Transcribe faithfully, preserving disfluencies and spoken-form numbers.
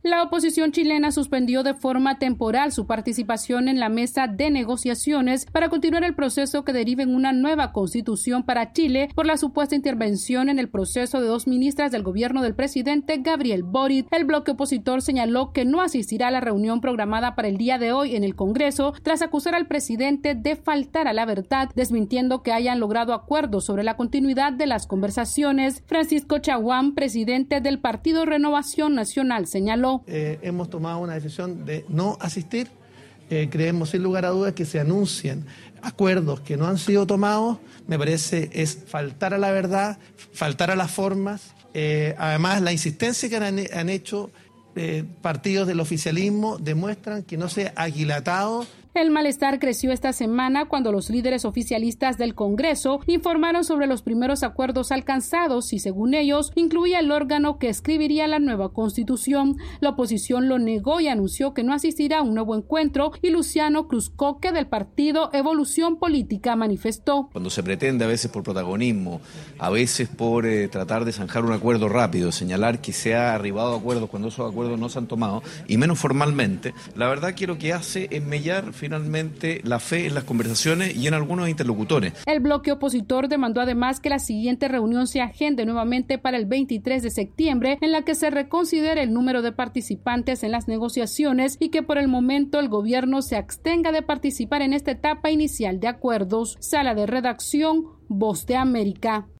La oposición chilena suspendió de forma temporal su participación en la mesa de negociaciones para continuar el proceso que derive en una nueva constitución para Chile por la supuesta intervención en el proceso de dos ministras del gobierno del presidente Gabriel Boric. El bloque opositor señaló que no asistirá a la reunión programada para el día de hoy en el Congreso tras acusar al presidente de faltar a la verdad, desmintiendo que hayan logrado acuerdos sobre la continuidad de las conversaciones. Francisco Chaguán, presidente del Partido Renovación Nacional, señaló: Eh, hemos tomado una decisión de no asistir. Eh, creemos sin lugar a dudas que se anuncien acuerdos que no han sido tomados. Me parece es faltar a la verdad, faltar a las formas. Eh, además, la insistencia que han, han hecho eh, partidos del oficialismo demuestran que no se ha aquilatado. El malestar creció esta semana cuando los líderes oficialistas del Congreso informaron sobre los primeros acuerdos alcanzados y, según ellos, incluía el órgano que escribiría la nueva Constitución. La oposición lo negó y anunció que no asistirá a un nuevo encuentro, y Luciano Cruzcoque del partido Evolución Política manifestó: cuando se pretende, a veces por protagonismo, a veces por eh, tratar de zanjar un acuerdo rápido, señalar que se ha arribado a acuerdos cuando esos acuerdos no se han tomado, y menos formalmente, la verdad que lo que hace es mellar finalmente la fe en las conversaciones y en algunos interlocutores. El bloque opositor demandó además que la siguiente reunión se agende nuevamente para el veintitrés de septiembre, en la que se reconsidere el número de participantes en las negociaciones y que por el momento el gobierno se abstenga de participar en esta etapa inicial de acuerdos. Sala de redacción, Voz de América.